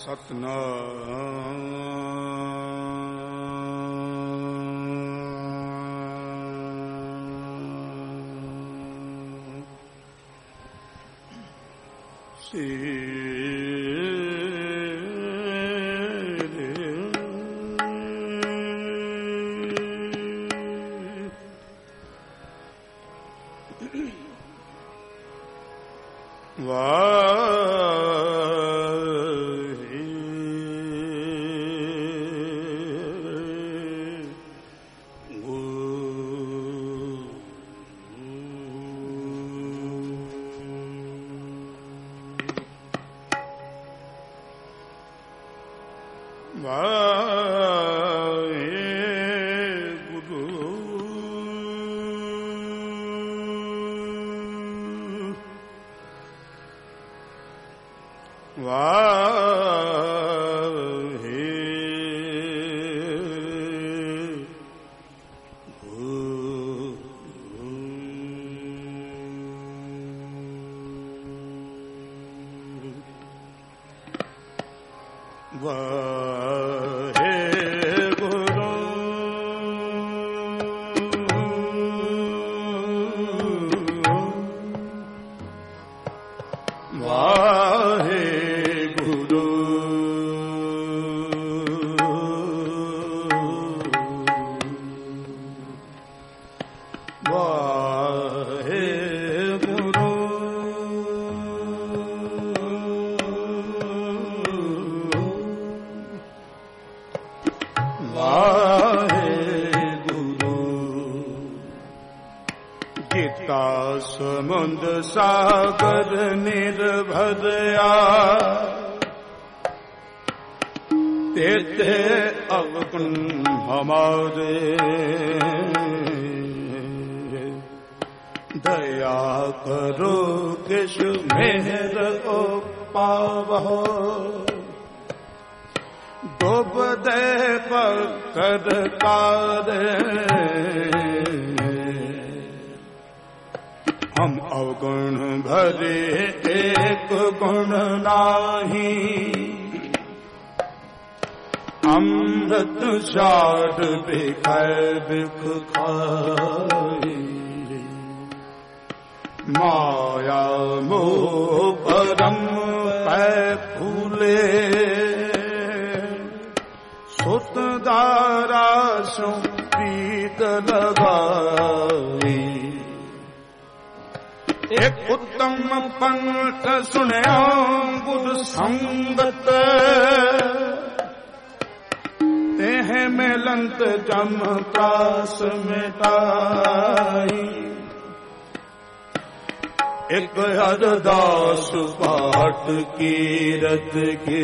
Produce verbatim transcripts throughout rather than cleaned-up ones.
सतनाम श्री सागर निर्भदया तेते अवगुण हमारे दया करो किश मेहर को पावो डूब दे पर कर कारे हम अवगुण भरे एक गुण नाही अमृत साध बिखर बिख खाई माया मोह परम पै फूले सुत दारा सो प्रीत लगाई एक उत्तम पंथ सुनया बुध संगत तेह मिलंत जम प्रास मिटाई एक हरदास पाठ कीरत के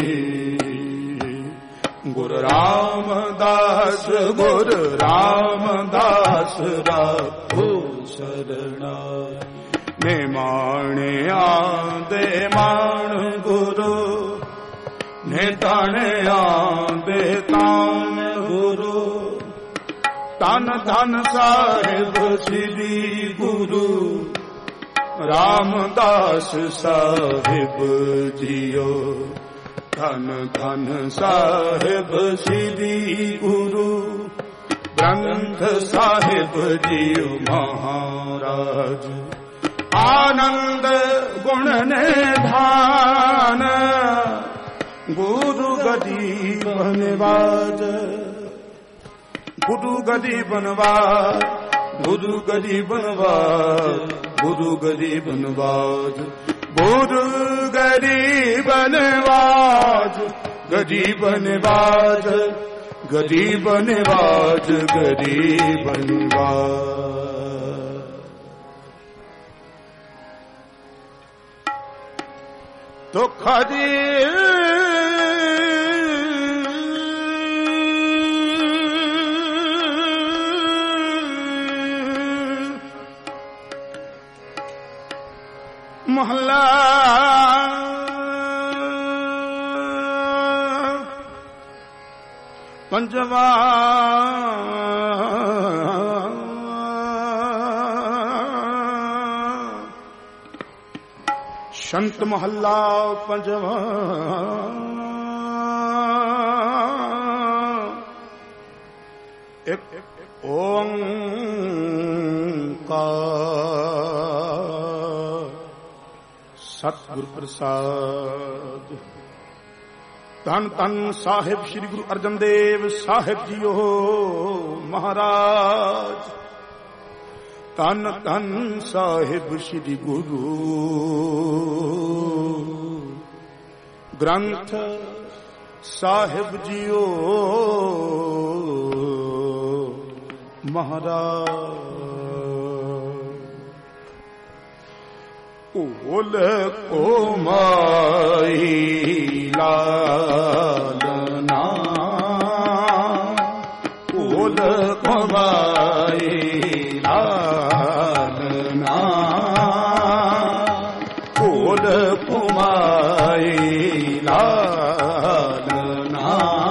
गुरु रामदास गुरु रामदास राखो शरणाई ने माणे आंदे मान गुरु ने ताने आंदे तान गुरु तन धन साहिब श्री गुरु रामदास साहिब जियो धन धन साहिब श्री गुरु ग्रंथ साहिब जियो महाराज आनंद गुण निधान गुरु गदी बनवाज गुरु गदी बनवाज गुरु गदी बनवाज गुरु गदी बनवाज गुरु गदी बनवाज गदी बनवाज गदी बनवाज गदी बनवाज तो खरी मोहल्ला पंजवा ਸ਼ੰਤ ਮਹੱਲਾ ਪੰਜਵਾਂ। ਇੱਕ ਓੰਕਾਰ ਸਤਿਗੁਰ ਪ੍ਰਸਾਦ। ਧੰਨ ਧੰਨ ਸਾਹਿਬ ਸ੍ਰੀ ਗੁਰੂ ਅਰਜਨ ਦੇਵ ਸਾਹਿਬ ਜੀਓ ਮਹਾਰਾਜ। ਧੰਨ ਧੰਨ ਸਾਹਿਬ ਸ੍ਰੀ ਗੁਰੂ ਗ੍ਰੰਥ ਸਾਹਿਬ ਜੀਓ ਮਹਾਰਾਜ। ਓਲ ਕੋ ਮਾਈ ਲਾਲਨਾ, ਓਲ ਕੋ ਮਾਈ ਲਾਲਨਾ, ਓਲ ਕੋ ਮਾਈ ਲਾਲਨਾ,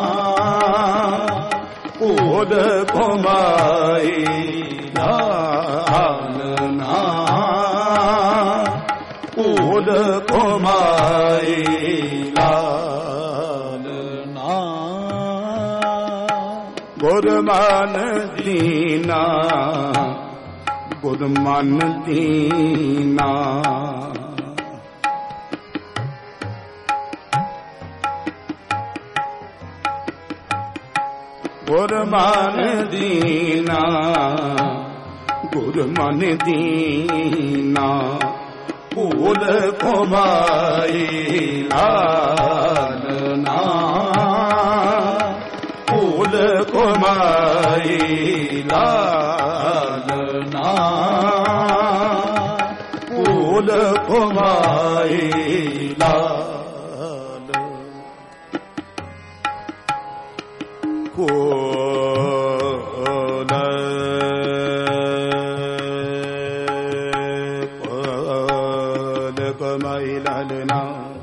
ਓਲ ਕੋ ਮਾਈ ਲਾਲਨਾ, ਓਲ ਕੋ ਮਾਈ ਲਾਲਨਾ। ਗੁਰ ਮਨ ਦੀਨਾ, ਗੁਰ ਮਨ ਦੀਨਾ, ਗੁਰ ਮਨ ਦੀਨਾ, ਗੁਰ ਮਨ ਦੀਨਾ, ਓਲ ਕੋ ਮਾਈ ਲਾਲਨਾ, ਓਲ ਕੋ ਮਾਈ ਲਾਲਨਾ, ਓਲ ਕੋ ਮਾਈ ਲਾਲਨਾ। ਮਾਈ ਲਾਲਨਾ,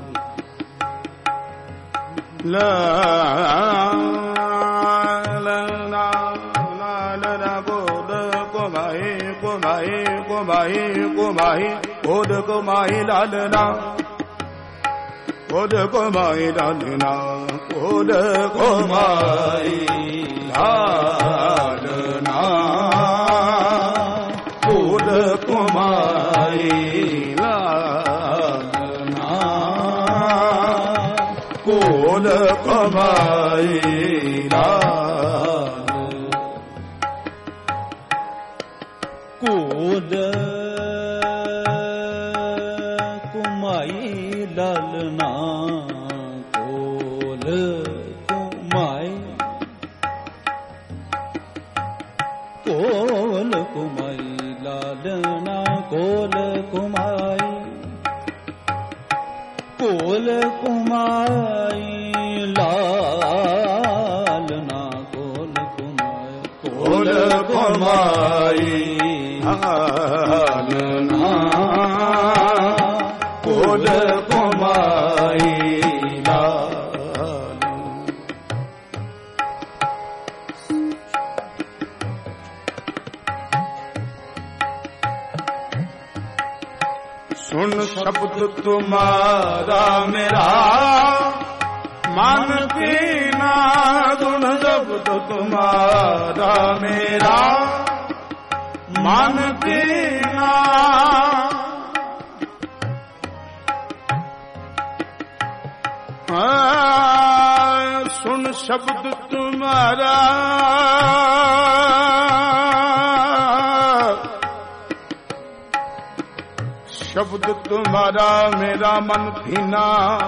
ਲਾਲਨਾ ਲਾਲਨਾ, ਗੋਦ ਕੁਮਾਈ ਕੁਮਾਈ ਕੁਮਾਈ ਕੁਮਾਈ, ਗੋਦ ਕੁਮਾਈ ਲਾਲਨਾ, ਗੋਦ ਕੁਮਾਈ ਲਾਲਨਾ, ਗੋਦ ਕੁਮਾਈ ਲਾਲਨਾ, ਗੋਦ ਕੁਮਾਈ ਲਾਲਨਾ, ਕੋਲ ਕਮਾਈ ਲਾਲ, ਕੋਲ ਕੁਮਾਈ ਲਾਲਨਾ, ਕੋਲ ਕੁਮਾਈ, ਕੋਲ ਕੁਮਾਈ ਲਾਲਨਾ, ਕੋਲ ਕੁਮਾਈ, ਕੋਲ ਕੁਮਾਈ ਲਾਲਨਾ, ਕੋਲ ਕੁਮਾਈ, ਕੋਲ ਕੁਮਾਈ ਲਾਲਨਾ, ਕੋਲ ਕੁਮਾਈ ਲਾਲਨਾ। ਸੁਣ ਸ਼ਬਦ ਤੁਮਾਰਾ ਮੇਰਾ ਮਨ ਪੀਨਾ, ਗੁਣ ਸ਼ਬਦ ਤੁਮਾਰਾ ਮੇਰਾ ਮਨ ਪੀਨਾ, ਸੁਣ ਸ਼ਬਦ ਤੁਮਾਰਾ ਸ਼ਬਦ ਤੁਮਾਰਾ ਮੇਰਾ ਮਨ ਭੀਨਾ,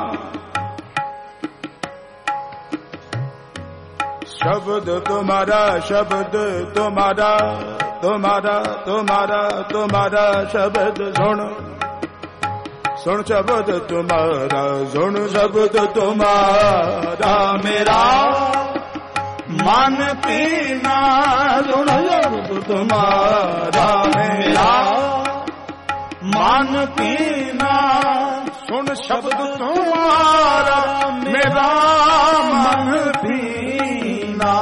ਸ਼ਬਦ ਤੁਮਾਰਾ ਸ਼ਬਦ ਤੁਮਾਰਾ ਤੁਮਾਰਾ ਤੁਮਾਰਾ ਤੁਮਾਰਾ ਸ਼ਬਦ ਸੁਣ, ਸੁਣ ਸ਼ਬਦ ਤੁਮਾਰਾ, ਸੁਣ ਸ਼ਬਦ ਤੁਮਾਰਾ ਮੇਰਾ ਮਨ ਭੀਨਾ, ਸੁਣ ਸ਼ਬਦ ਤੁਮਾਰਾ ਮੇਰਾ ਮਨ ਪੀਨਾ, ਸੁਣ ਸ਼ਬਦ ਤੁਮਾਰਾ ਮੇਰਾ ਮਨ ਪੀਨਾ।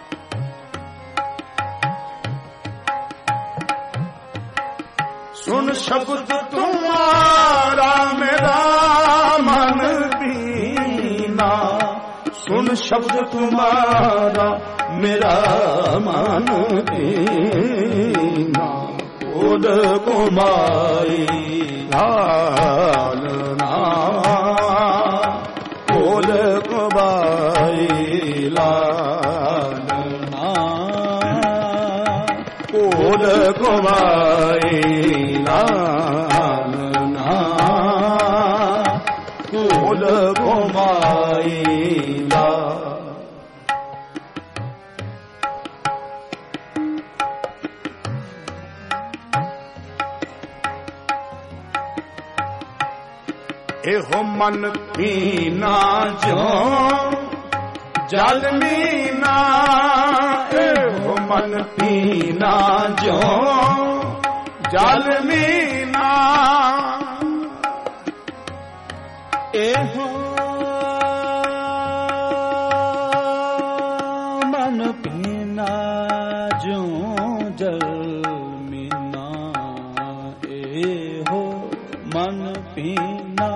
ਸੁਣ शब्द तुम्हारा मेरा मन पीना, सुन शब्द तुम्हारा मेरा मन पीना। ओद कुमाई लालना, ओद कुमाई लालना, ओद कुमाई लालना, ओद कुमाई ला। एहो मन पीना जो जल मीना, एहो मन पीना जो जल मीना। एहो मन पीना जो जल मीना, एहो मन पीना।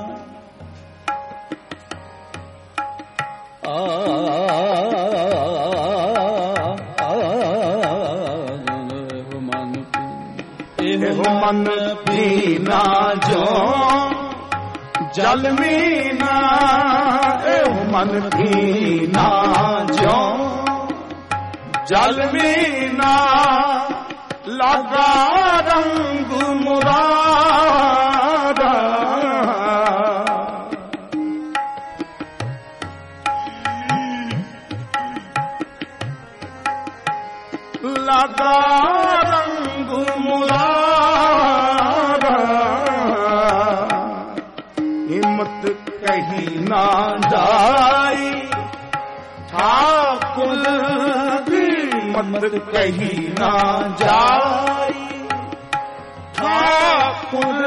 एहो मन पीना जो जल मीना, एहो मन पीना जो जल मीना। लगा रंग मुरादा, लगा रंग मुरादा। हिम्मत कहीं ना जाई ठाकुर की, हिम्मत कहीं ना जाई ठाकुर।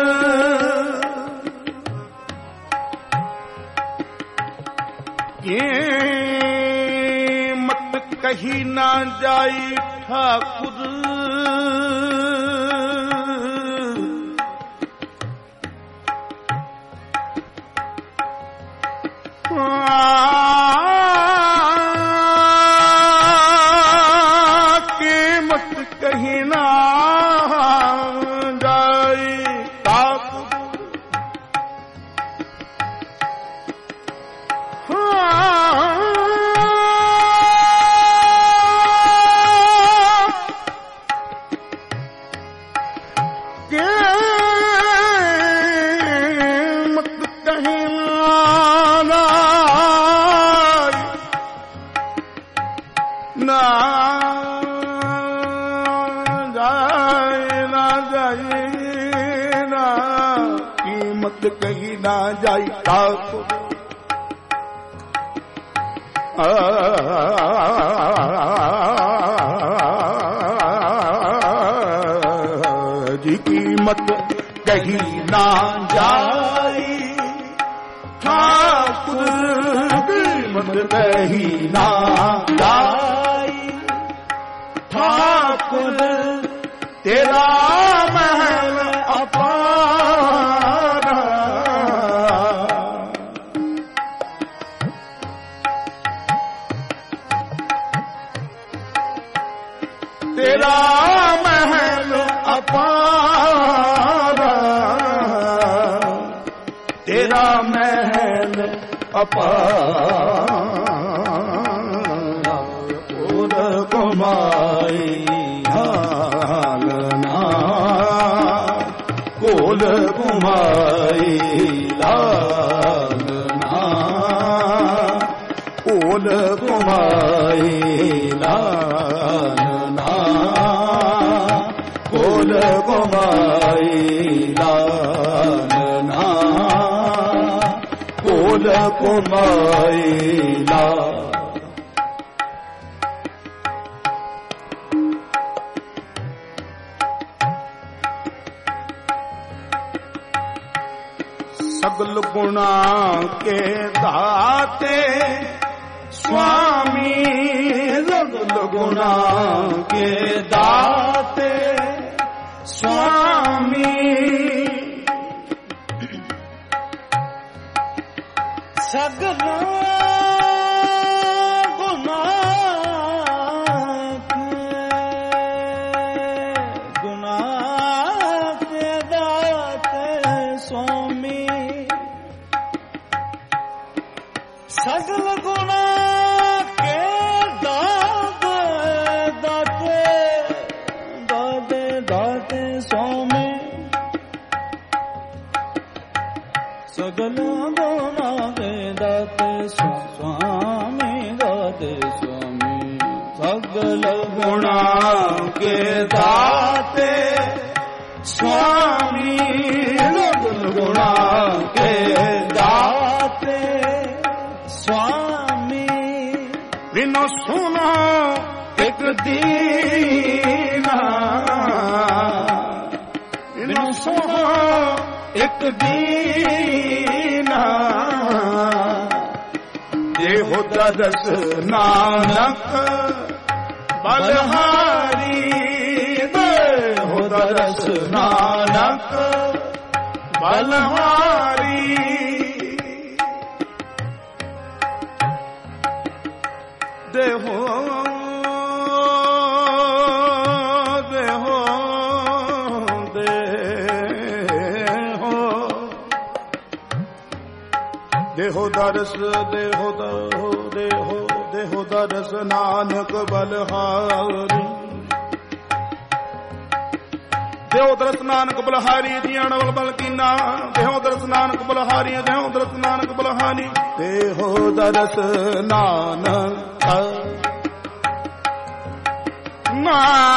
हिम्मत कहीं ना जाई ठाकुर। कीमत कहीं ना जाई ठाकुर। कीमत कहीं ना जाई ठाकुर। जी कीमत कहीं ना जाई ठाकुर, कीमत कहीं ना जाई ठाकुर। तेरा महल अपार, तेरा महल अपार, तेरा महल अपार। ओद कुमाई लालना, ओद कुमाई लालना, ओद कुमाई लालना, ओद कुमाई लालना, ओद कुमाई ला। सगल गुणा के दाते स्वामी, सगल गुणा के दाते स्वामी सगला गुना गुना के दाते स्वामी सगल गुना के दाते दाते दाते दाते स्वामी सगल गुना के दाते स्वामी दाते स्वामी सगल गुणा के दाते स्वामी सगल गुणा के दाते स्वामी बिनो सुनो एक दीना बिनो सुनो एक दीना देहो दरस नानक बलहारी देहो दरस नानक बलहारी देहो देहो देहो देहो दरस देहो दहो देहो देहो दरस नानक बलहारी देहो दरस नानक बलहारी जिया बल बल कीना देहो दरस नानक बलहारी देहो दरस नानक बलहारी देहो दरस नानक ना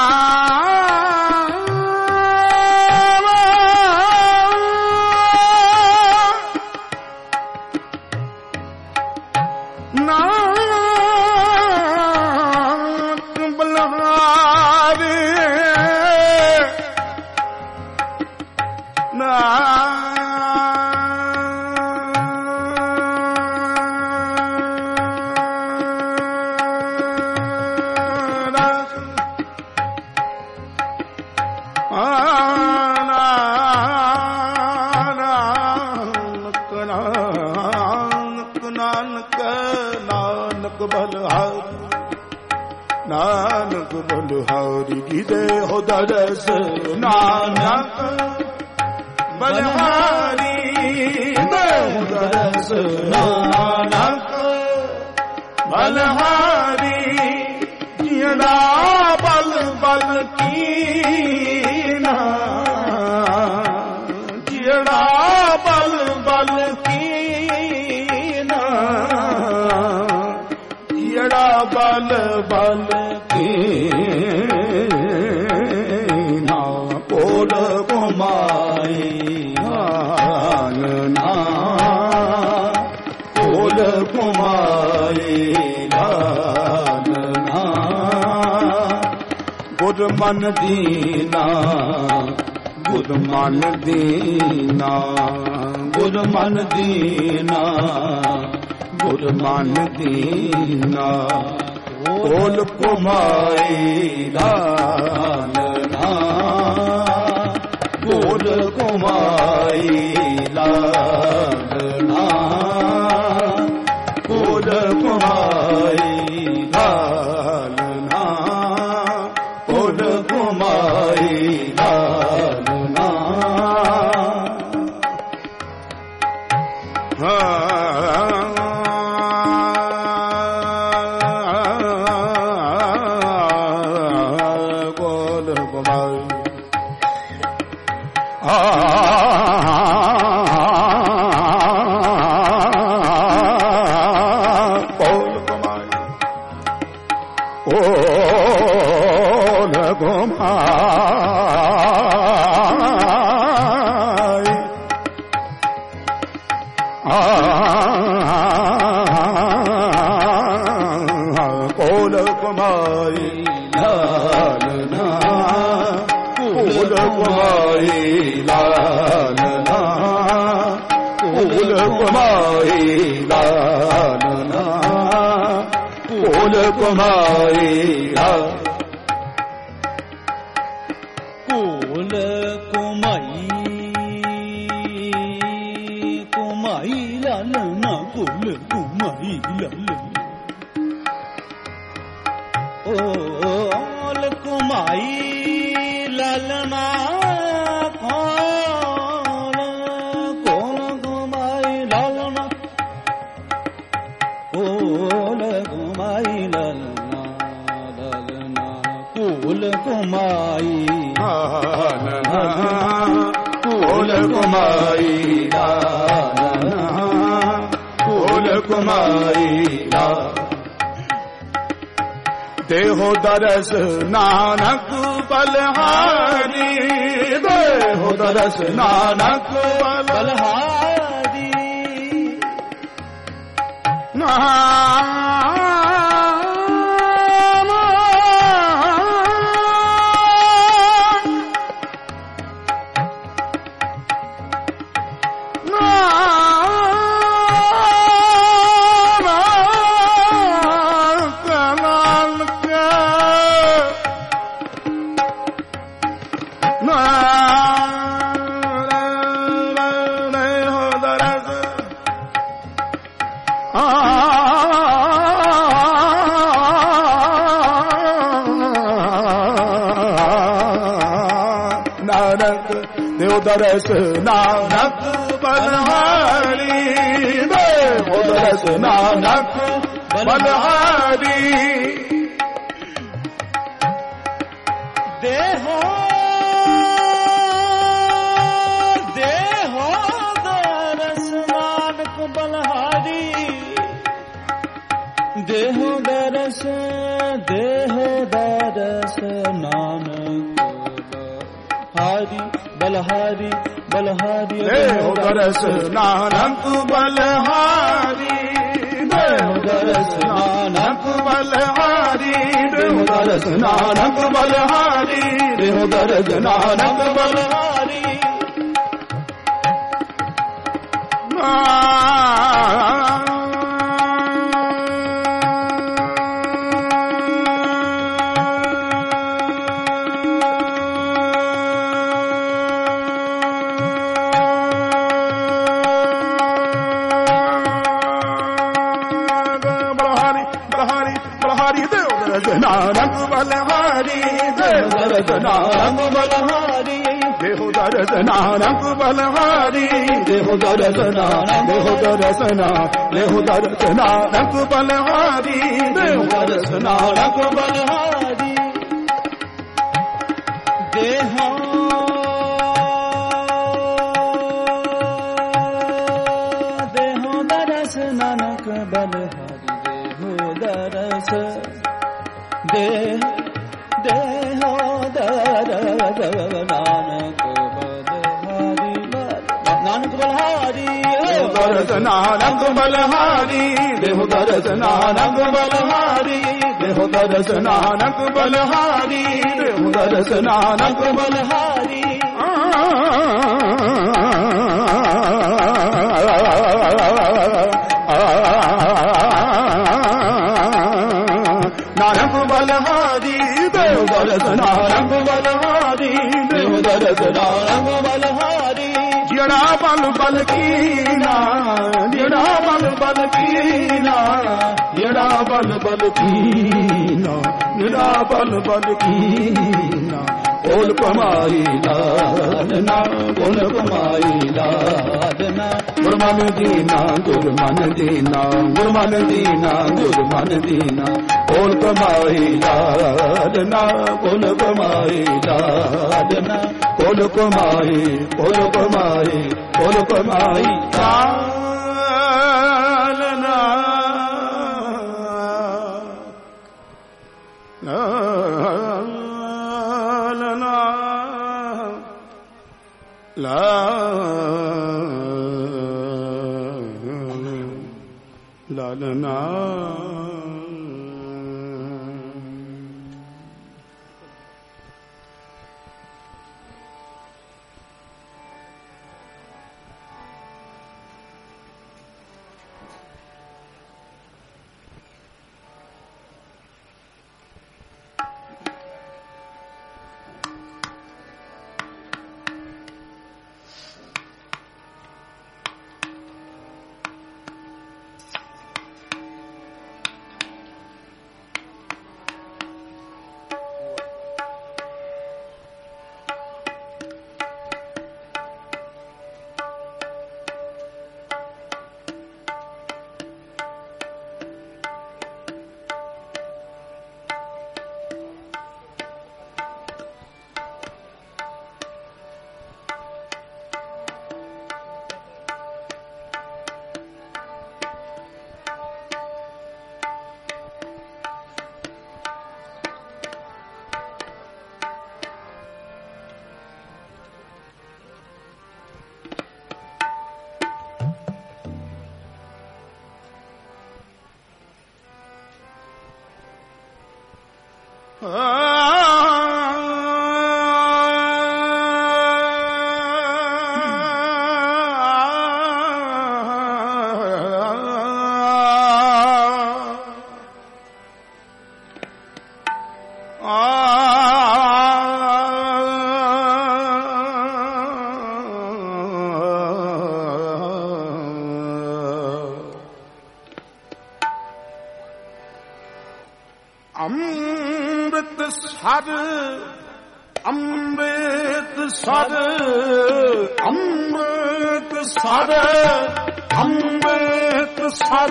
नानक बलहारी की देहो दरस नानक बलहारी देहो दरस नानक बलहारी जियड़ा बल बल कीना जियड़ा बल बल कीना जियड़ा बल बल कीना कोल कुमाई ना कोल कुमाई ना गुर मन दीना गुर मन दीना गुर मन दीना गुर मन दीना कोल कुमाई लालना कोल कुमाई लालना कोल कुमाई लालना कोल कुमाई लालना कुमाई लालना कुल कुमाई लालना ओल कुमाई लालना कौन कौन कुमाई लालना ओल कुमाई लालना लालना कुल कुमाई कुल कुमाई कुल कुमाई देहो दरस नानक बलहारी देहो दरस नानक बलहारी ना दरस नानक बलहारी देहो दरस नानक बलहारी देहो देहो दरस नानक बलहारी देहो दरस देहो दरस नानक बलहारी बलहारी बलहारी देहो दरस नानक बलहारी देहो दरस नानक बलहारी देहो दरस नानक बलहारी देहो दरस नानक बलहारी नानक बलहारी देहो दरस नानक बलहारी देहो दरस नानक बलहारी देहो दरस नानक देहो दरस नानक देहो दरस नानक बलहारी देहो दरस नानक बलहारी देहो देहो दरस नानक बलहारी देहो दरस दे देहो दरस नानक बलहारी नानक बलहारी दरस नानक बलहारी देहो दरस नानक बलहारी देहो दरस नानक बलहारी देहो दरस नानक बलहारी नानक बलहारी देहो दरस नानक बलहारी देहो दरस नानक बलहारी जड़ा बल बल कीना जड़ा बल बल कीना जड़ा बल बल कीना जड़ा बल बल कीना बोल कमाई लादना बोल कमाई लादना गुरमन दीना गुरमन दीना गुरमन दीना गुरमन दीना बोल कमाई लादना बोल कमाई लादना बोल कमाई बोल कमाई बोल कमाई लादना ला लालना Amritsar Amritsar Amritsar Amritsar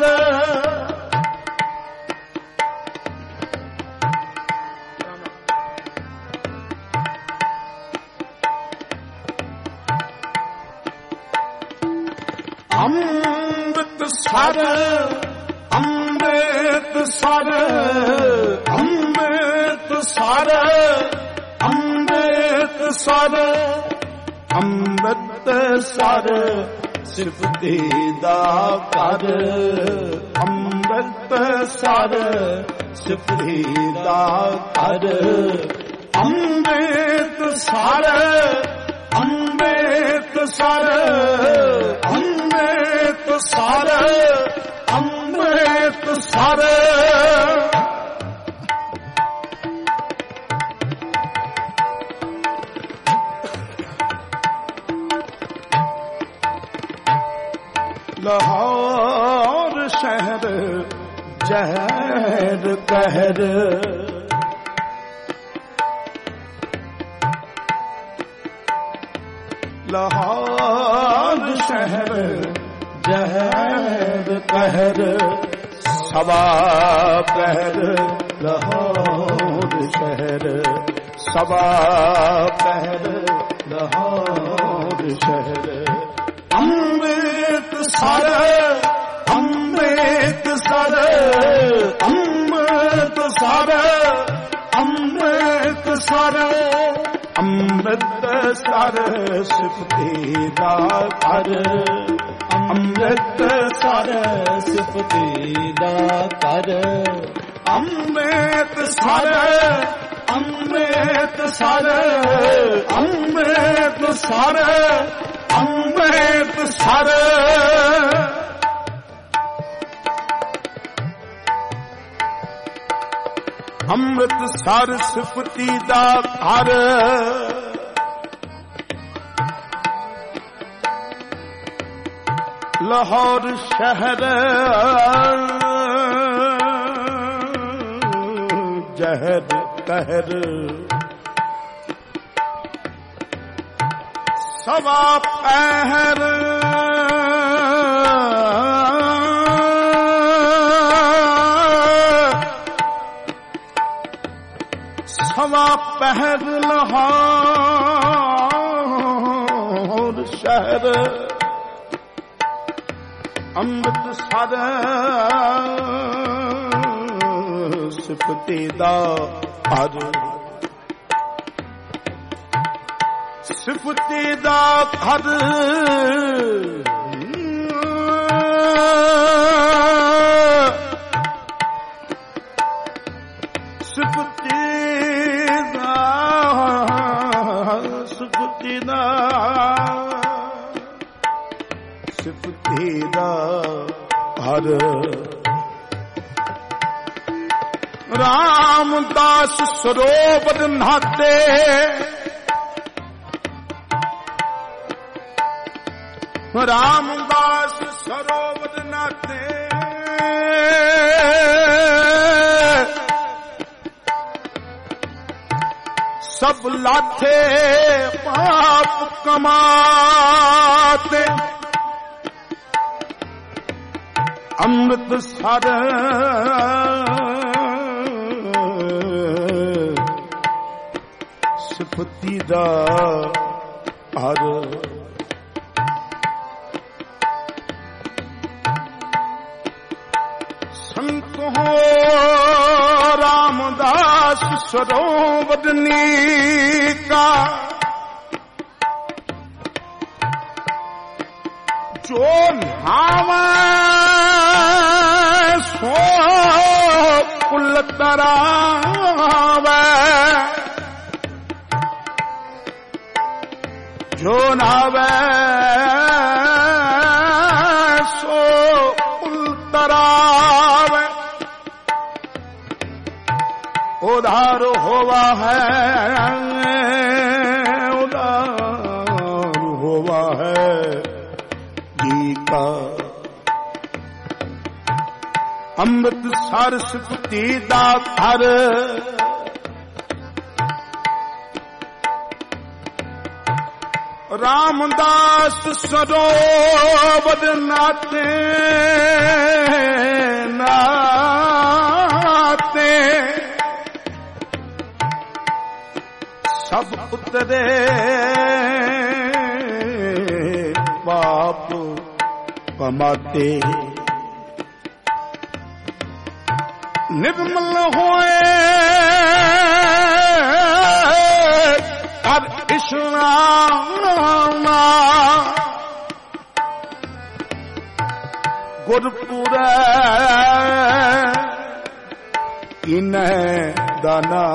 Amritsar Amritsar Amritsar Amritsar Amritsar ਸਿਫਤੀ ਦਾ ਕਰ ਅੰਮ੍ਰਿਤ ਸਰ ਸਿਫਤੀ ਦਾ ਕਰ Amritsar Amritsar Amritsar Amritsar Lahore ਸ਼ਹਿਰ ਜ਼ਹਿਰ ਕਹਿਰ ਲਾਹੌਰ ਸ਼ਹਿਰ ਜ਼ਹਿਰ ਕਹਿਰ ਸਵਾ ਪਹਿਰ ਲਾਹੌਰ ਸ਼ਹਿਰ ਸਵਾ ਪਹਿਰ ਲਾਹੌਰ ਸ਼ਹਿਰ Amritsar Amritsar Amritsar Amritsar Amritsar ਸਿਫਤੀ ਦਾ ਕਰ ਅੰਮ੍ਰਿਤ ਸਰ ਸਿਫਤੀ ਦਾ ਕਰ Amritsar Amritsar Amritsar Amritsar Amritsar ਸਿਫਤੀ ਦਾ ਘਰ ਲਾਹੌਰ ਸ਼ਹਿਰ ਜ਼ਹਿਰ ਕਹਿਰ ਸਵਾ ਪਹਿਰ ਸਵਾ ਪਹਿਰ ਲਾਹੌਰ ਸ਼ਹਿਰ ਅੰਮ੍ਰਿਤ ਸਰ ਸਿਫਤੀ ਦਾ ਘਰ ਸਿਫਤੀ ਦਾ ਘਰ ਸਿਫਤੀ ਦਾ ਸਿਫਤੀ ਦਾ ਸਿਫਤੀ ਦਾ ਘਰ ਰਾਮਦਾਸ ਸਰੋਵਰ ਨਹਾਤੇ ਰਾਮਦਾਸ ਸਰੋਵਰ ਨਹਾਤੇ ਸਭ ਲਾਥੇ ਪਾਪ ਕਮਾਤੇ ਅੰਮ੍ਰਿਤ ਸਰ ਸਿਫਤੀ ਦਾ ਘਰ ਸੰਤ ਹੋ ਰਾਮਦਾਸ ਸਰੋਵਰ ਨੀਕਾ ਜੋ ਨਹਾਵੇ ਸੋ ਕੁਲ ਤਰਾਵੇ ਜੋ ਨਹਾਵੇ ਸੋ ਕੁਲ ਤਰਾਵੇ ਉਧਾਰ ਹੋਵਾ ਹੈ ਉਧਾਰ ਹੋਵਾ ਹੈ ਜੀ ਕਾ ਅੰਮ੍ਰਿਤਸਰ ਸਿਫਤੀ ਦਾ ਘਰ ਰਾਮਦਾਸ ਸਰੋਵਰ ਨਾਤੇ ਨਾਤੇ ਸਭ ਉਤਰੇ ਪਾਪ ਕਮਾਤੇ ਨਿਰਮਲ ਹੋਏ ਕਰ ਇਸ਼ਨਾਨ ਗੁਰਪੁਰੈ ਇਨੈ ਦਾਨਾ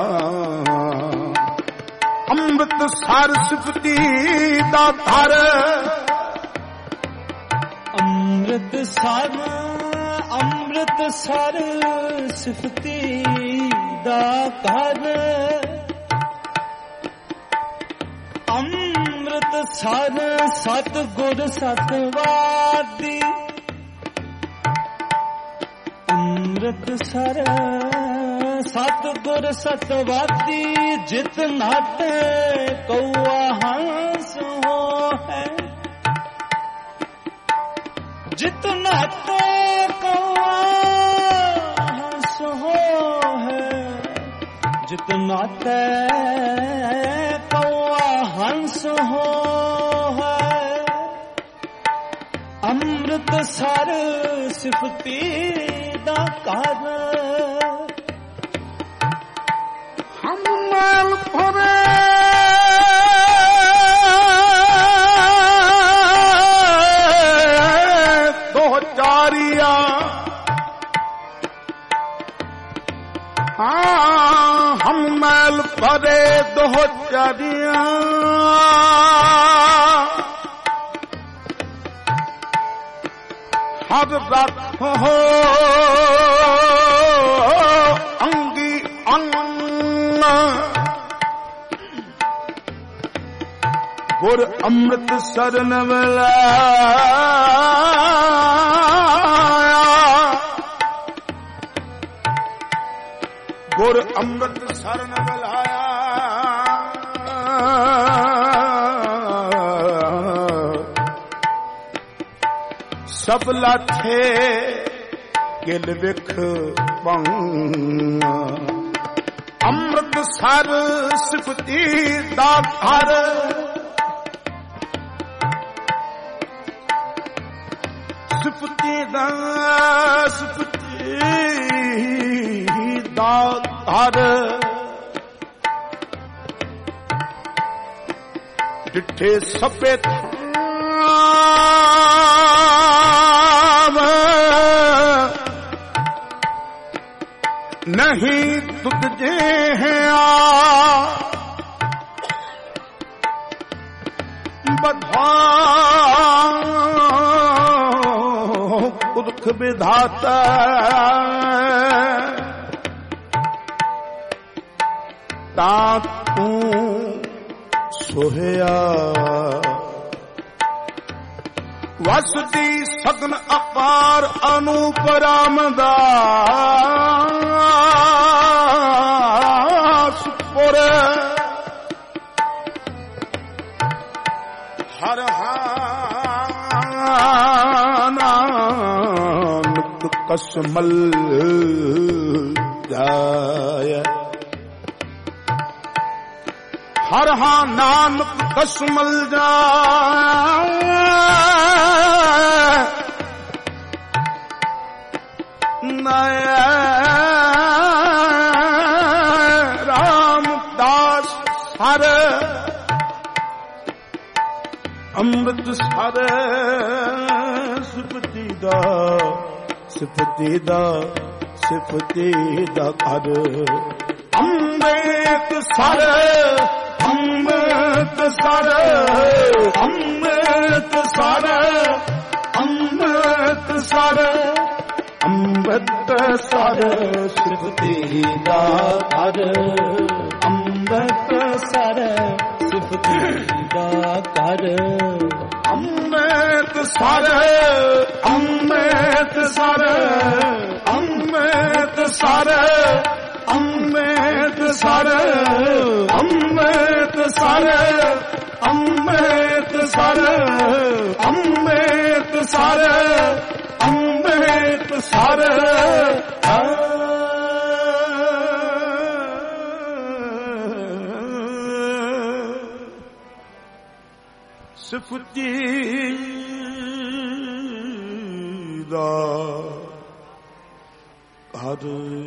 ਅੰਮ੍ਰਿਤਸਰ ਸਿਫਤੀ ਦਾ ਘਰ ਅੰਮ੍ਰਿਤਸਰ ਅੰਮ੍ਰਿਤਸਰ ਸਿਫਤੀ ਦਾ ਘਰ ਅੰਮ੍ਰਿਤਸਰ ਸਤਿਗੁਰ ਸਤਵਾਦੀ ਅੰਮ੍ਰਿਤਸਰ ਸਤਿਗੁਰ ਸਤਵਾਦੀ ਜਿਤ ਨਾਟੇ ਕਉਆ ਹੰਸ ਹੋਏ ਜਿਤ ਨਾਟੇ ਕਉਆ ਹੰਸ ਹੋਏ ਜਿਤ ਨਾਟੇ ਕਉਆ ਹੰਸ ਹੋਏ ਅੰਮ੍ਰਿਤਸਰ ਸਿਫਤੀ ਦਾ ਘਰ ਹਮ ਮਲ ਭਰੇ ਦੋ ਚਾਰੀਆ ਹਾਂ ਹਮ ਮਲ ਭਰੇ ਦੋ ਚਾਰੀਆ ਹਰ ਰੱਖੋ ਅੰਗੀ ਅੰਨ ਗੁਰ ਅੰਮ੍ਰਿਤ ਸਰਨ ਮਿਲਾਇਆ ਗੁਰ ਅੰਮ੍ਰਿਤ ਸਰਨ ਮਿਲਾਇਆ ਸਭ ਲਾਥੇ ਗਿਲ ਵਿਖ ਭੰਗ ਅੰਮ੍ਰਿਤਸਰ ਸਿਫਤੀ ਦਾ ਘਰ ਸਿਫਤੀ ਦਾ ਸਿਫਤੀ ਦਾ ਘਰ ਡਿੱਠੇ ਸਭੇ नहीं तुझे है बधा पुरख विधाता ता तू सोहया वसती सगन अपार अनुपरामदास पुर हर नानक कसमल जाय हर हा नानक कसमल जाय नया रामदास हर ਅੰਮ੍ਰਿਤਸਰ ਸਿਫਤੀ ਦਾ ਸਿਫਤੀ ਦਾ ਸਿਫਤੀ ਦਾ ਘਰ ਅੰਮ੍ਰਿਤਸਰ ਅੰਮ੍ਰਿਤਸਰ ਅੰਮ੍ਰਿਤਸਰ ਅੰਮ੍ਰਿਤਸਰ ਅੰਮ੍ਰਿਤਸਰ ਸਿਫਤੀ ਦਾ ਘਰ ਅੰਮ੍ਰਿਤਸਰ ਸਿਫਤੀ ਦਾ ਘਰ Amritsar Amritsar Amritsar Amritsar Amritsar Amritsar Amritsar Amritsar ਸਿਫਤੀ ਦਾ ਹਰ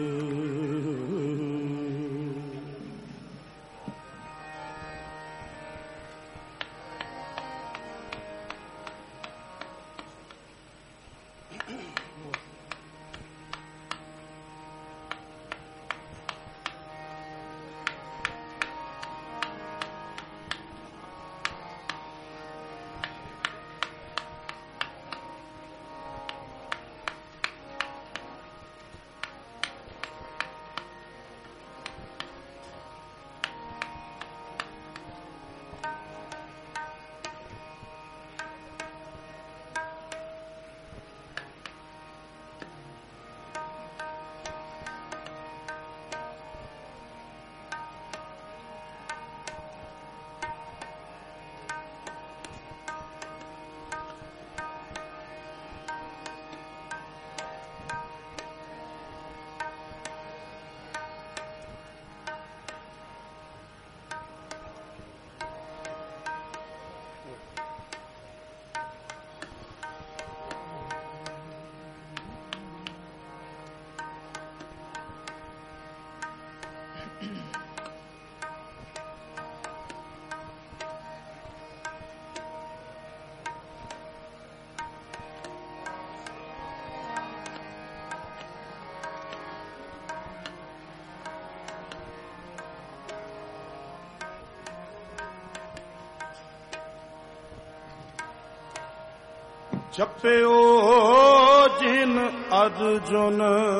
ਜਪਿਓ ਜਿਨ ਅਰਜੁਨ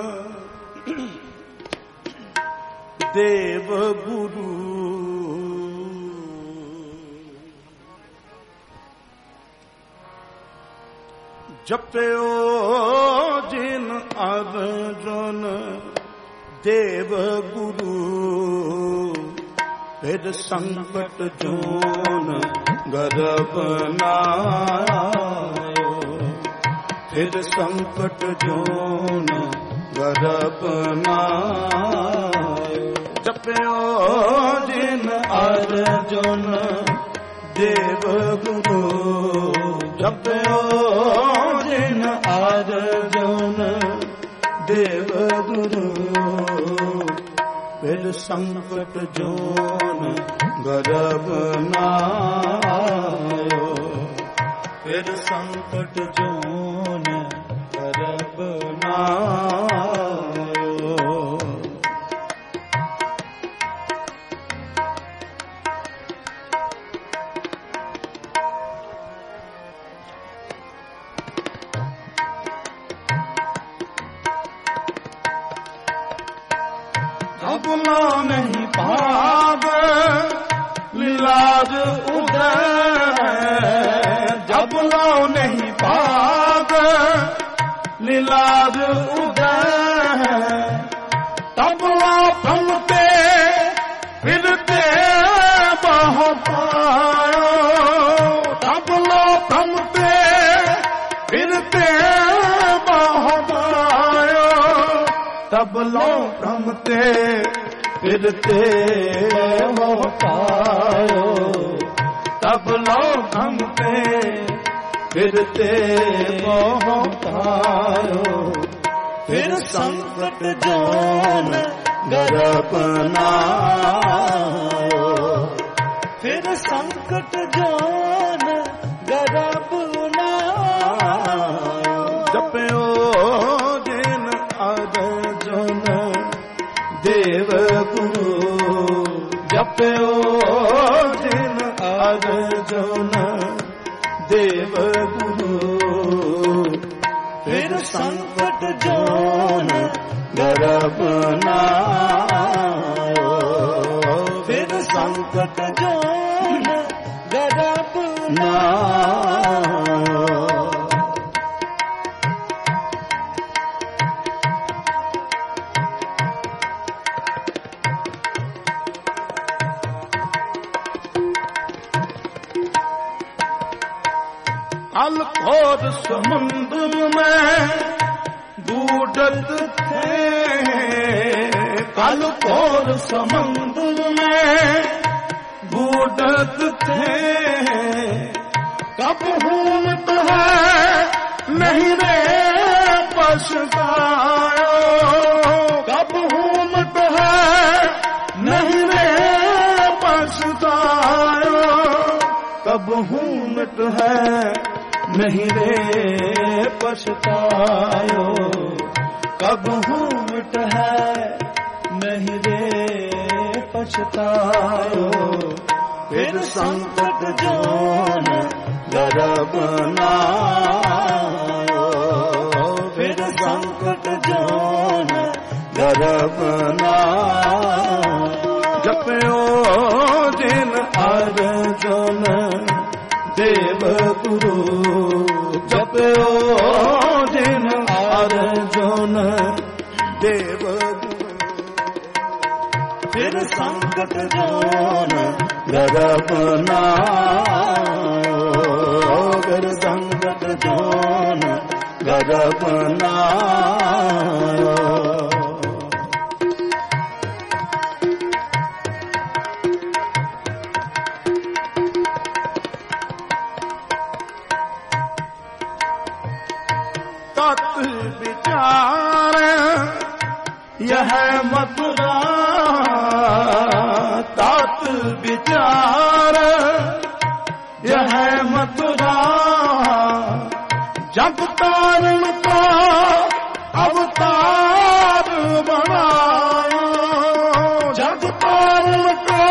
ਦੇਵ ਗੁਰੂ ਜਪਿਓ ਜਿਨ ਅਰਜੁਨ ਦੇਵ ਗੁਰੂ ਫਿਰ ਸੰਕਟ ਜੋਨ ਗਰਭ ਨਾ ਫਿਰ ਸੰਕਟ ਜੋਨ ਗਰਭ ਨਾ ਜਪਿਓ ਜਿਨ ਅਰਜੁਨ ਦੇਵ ਗੁਰੂ ਜਪਿਓ ਜਿਨ ਅਰਜੁਨ ਦੇਵ ਗੁਰੂ ਫਿਰ ਸੰਕਟ ਜੋਨ ਗਰਭ ਨਾ ਫਿਰ ਸੰਕਟ ਜੋਨ ਗਰਭ ਨਾ ਅਬਲਾ ਨਹੀਂ ਭਾਗ ਲੀਲਾਜ ਉਦੈ ਜਬ ਲੋ ਨਹੀਂ ਭਾਗ ਲੀਲਾਜ ਉਦੈ ਤਬ ਲਾ ਭੰਤੇ ਫਿਰਤੇ ਬਹੁ ਪਾਇਓ ਤਬ ਲਾ ਭੰਤੇ ਫਿਰਤੇ ਬਹੁ ਪਾਇਓ ਤਬ ਲਾ ਭੰਤੇ ਫਿਰਤੇ ਬਹੁ ਪਾਇਓ ਤਬ ਲੋ ਭੰਤੇ ਫਿਰਤੇ ਬਹੁ ਪਾਇਓ ਫਿਰ ਸੰਕਟ ਜੋਨ ਗਰਭ ਨਾ ਫਿਰ ਸੰਕਟ ਜੋਨ ਗਰਭ ਨਾ ਜਪਿਓ ਜਿਨ ਅਰਜੁਨ ਦੇਵ ਗੁਰੂ ਜਪਿਓ ਜਿਨ ਅਰਜੁਨ ਦੇਵ ਗੁਰੂ ਫਿਰ ਸੰਕਟ ਜੋਨ ਗਰਭ ਨਾ ਫਿਰ ਸੰਕਟ ਜੋਨ ਗਰਭ ਨਾਮ। कल घोर समुद्र में बूढ़त थे, कल घोर समुद्र में बूढ़त थे। कब हूमत है नहीं रे पछतायो, कब हूमत है नहीं रे पछतायो, कब हूमत है नहीं रे पछतायो, कब हूँ मिट है नहीं रे पछतायो। फिर संकट जोन गर्भ नायो, फिर संकट जोन गर्भ नायो। जपयो जिन अर्जुन देव गुरु, जपयो जिन अर्जुन देव गुरु। फिर संकट जोन गर्भ नायो, फिर संकट जोन गर्भ नायो। तत् विचार यह मथुरा, तत् विचार यह मथुरा। जग तारण का अवतार बनायो, जग तारण का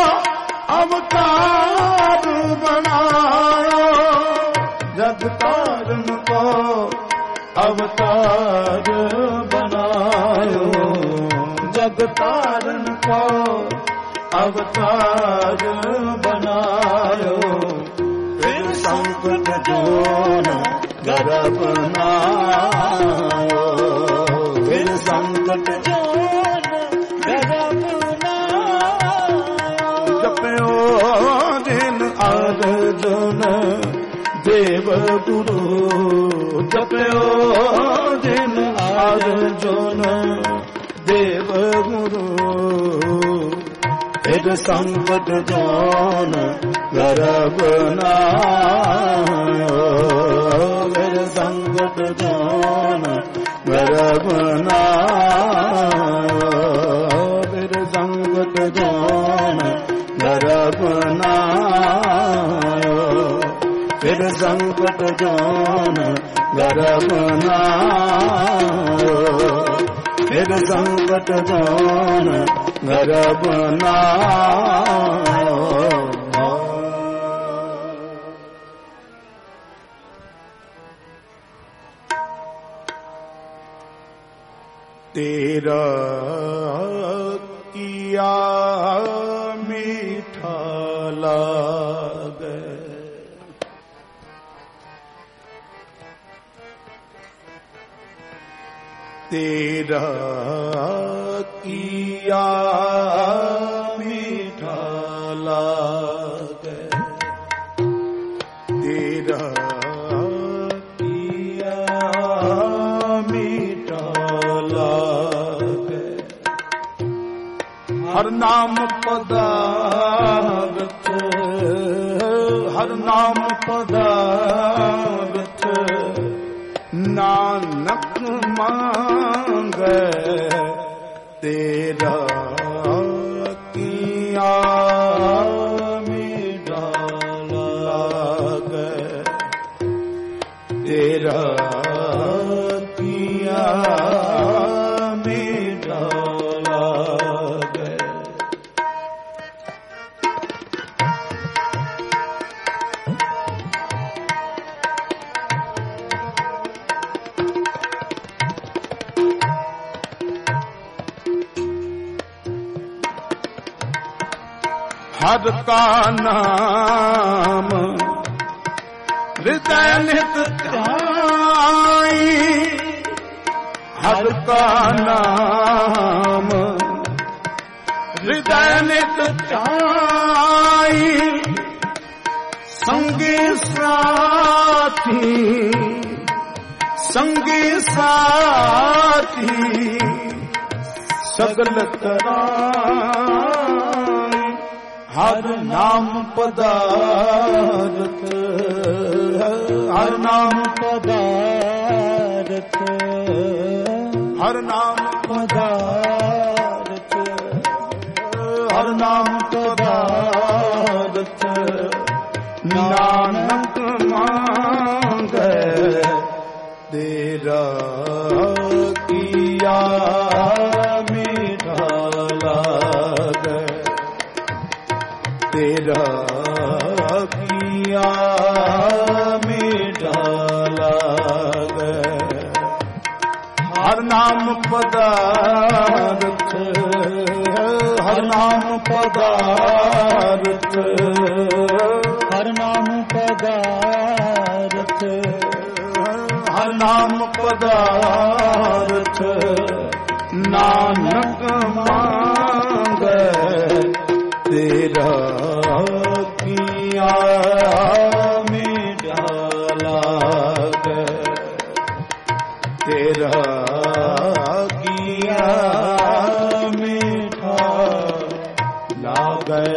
अवतार बनायो, जग तारण को अवतार बनायो, जग तारण को अवतार बनायो। फिर संकट जोन गर्भ नायो, फिर संकट जोन गर्भ नायो। जपयो जिन अर्जुन देव गुरु, जपयो जिन अर्जुन देव गुरु। फिर संकट जोन गर्भ नायो, फिर संकट जोन गर्भ नायो, फिर संकट जोन गर्भ नायो, फिर संकट जोन गर्भ नायो, फिर संकट जोन गर्भ नायो। तेरा किया मीठा लागे, तेरा किया मीठा लागे, तेरा किया मीठा लागे। हर नाम पदार्थ, हर नाम पदार्थ नानक मांगे। तेरा किया मीठा लागे, तेरा किया मीठा लागे। हर का नाम हृदय नित ध्याई हर का नाम हृदय नित ध्याई संगी साथी संगी साथी सगल कराई हर नाम पदार्थ हर नाम पदार्थ हर नाम पदार्थ हर नाम पदार्थ नानक मांगे तेरा किया मीठा लागे तेरा किया मीठा लागे हर नाम पदार्थ हर नाम पदार्थ हर नाम पदार्थ हर नाम पदार्थ नानक मांगे तेरा किया मीठा लागे तेरा किया मीठा लागे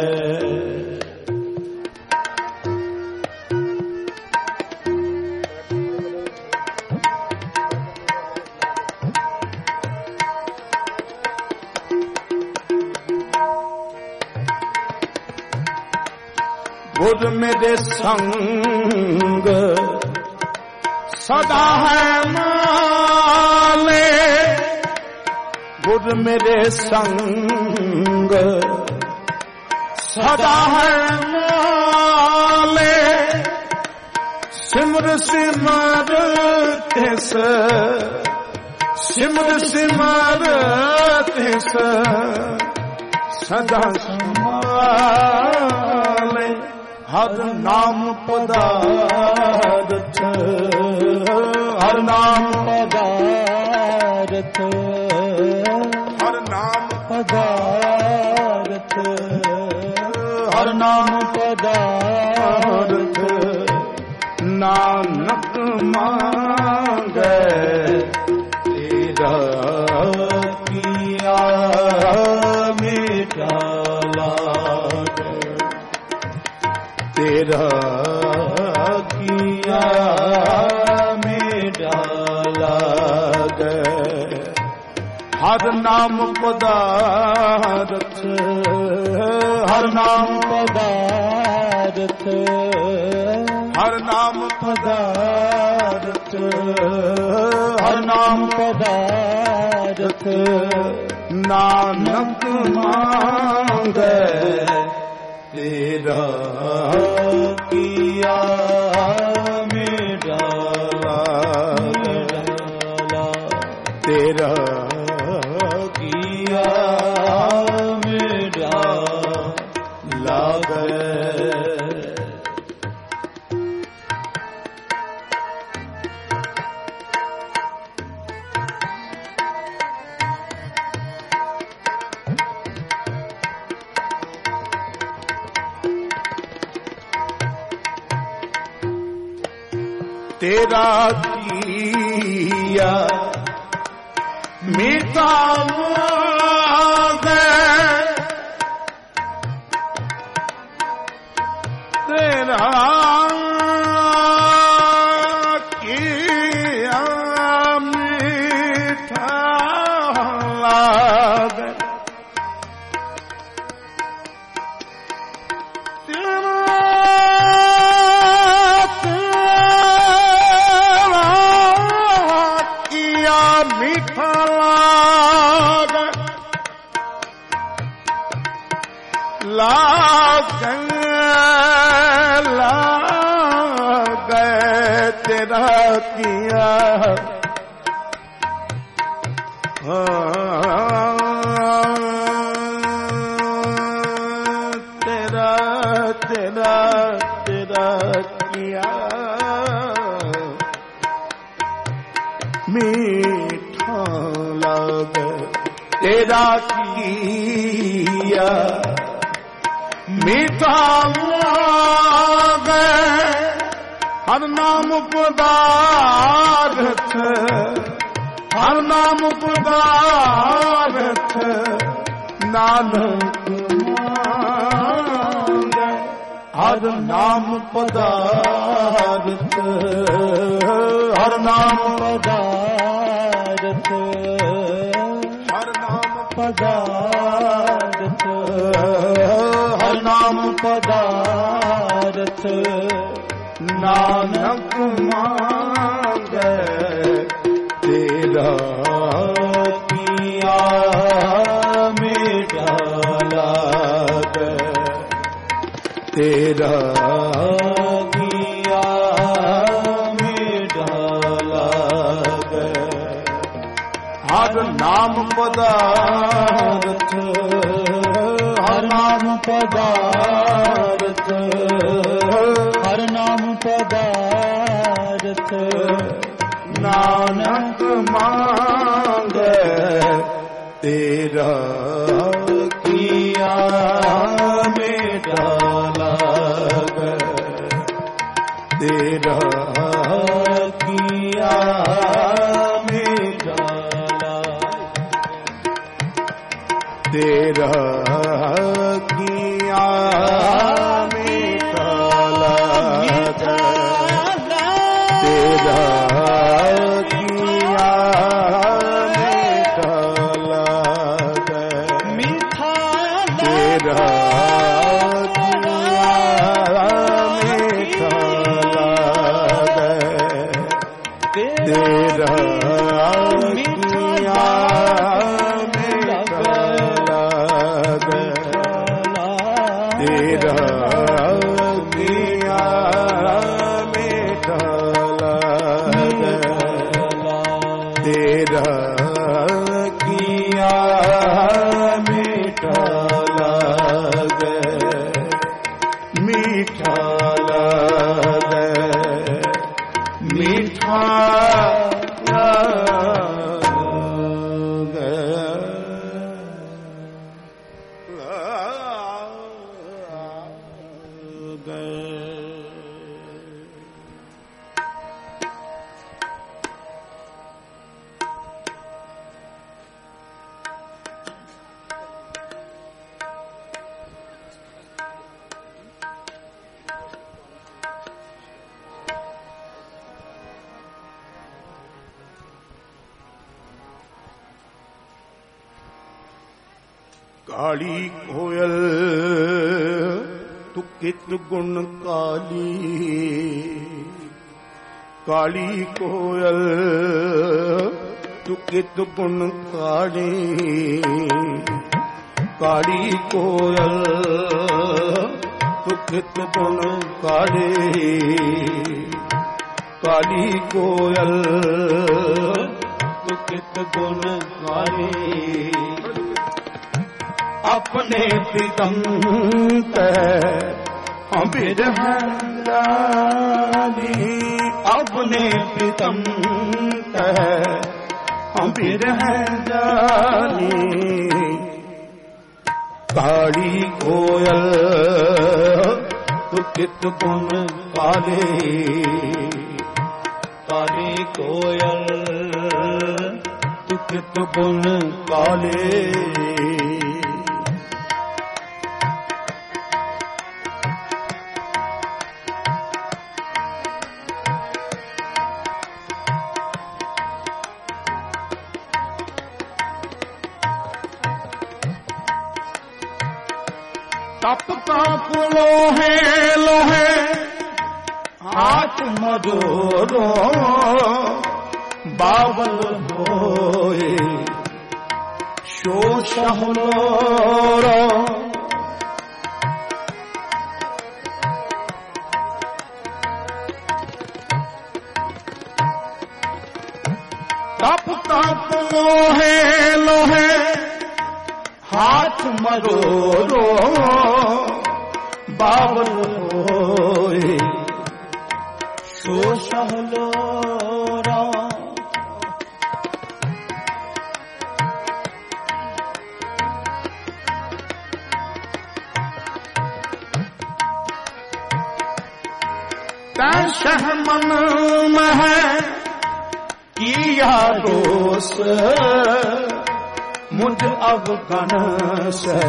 गुर मेरे संग सदा है माले गुर मेरे संग सदा है माले सिमर सिमर तिस सिमर सिमर तिस सदा संभाले हर नाम पदार्थ हर नाम पदार्थ हर नाम पदार्थ हर नाम पदार्थ नानक मांगे तेरा किया मीठा लागे तेरा किया मीठा लागे हर नाम पदार्थ हर नाम पदार्थ हर नाम पदार्थ हर नाम पदार्थ नानक मांगे तेरा किया मीठा तेरा किया मीठा लागे तेरा किया मीठा लागे तेरा किया मीठा लागे मीठा लागे लागे लागे तेरा किया तेरा तेरा तेरा किया मीठा लागे तेरा किया मीठा लागे हर नाम पदार्थ हर नाम पदार्थ नानक मांगे हर नाम पदार्थ हर नाम पदार्थ हर नाम पदार्थ हर नाम पदार्थ नानक मांगे तेरा किया मीठा लागे तेरा किया मीठा लागे हर नाम पदार्थ हर नाम पदार्थ हर नाम पदार्थ नानक मांगे तेरा किया मीठा लागे तेरा किया मीठा लागे तेरा किया मीठा लागे तेरा काली कोयल तू कित गुण काली काली कोयल तू कित गुण काली काली कोयल तू कित गुण काली काली कोयल तू कित गुण काली अपने प्रीतम ते अबिर हरानी अपने प्रीतम ते अबिर हरानी काली कोयल तू कित गुण काले काली कोयल तू कित गुण काले तप ताप लोहे लोहे हाथ मजोरो बावल होए शोष होरो तप ताप लोहे लोहे हाथ मरोरो बावल होए शोष होरो सहमन मह किया दोष मुझ अवगण से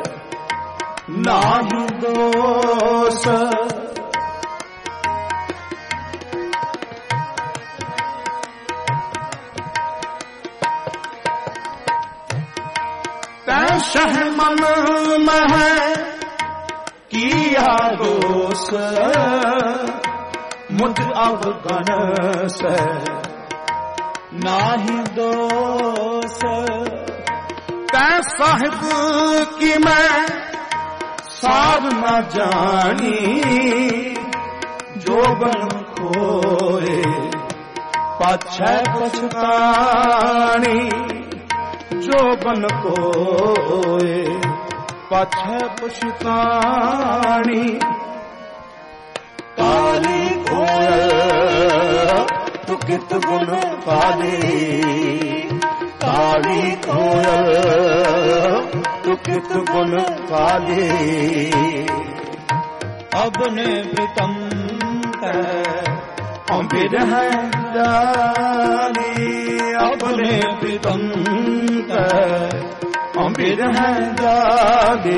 नाही दोष सहमन मह किया दोष मुझ अवगण से नाही दोष तै साहिब की मैं सार न जानी जो बन खोए पाछै पछतानी जो बन कोए पाछै पछतानी काली कोयल तू कित गुण काली काली कोयल तू कित गुण काली अपने प्रीतम अम्बिर है जानी अपने प्रीतम अम्बिर है जागे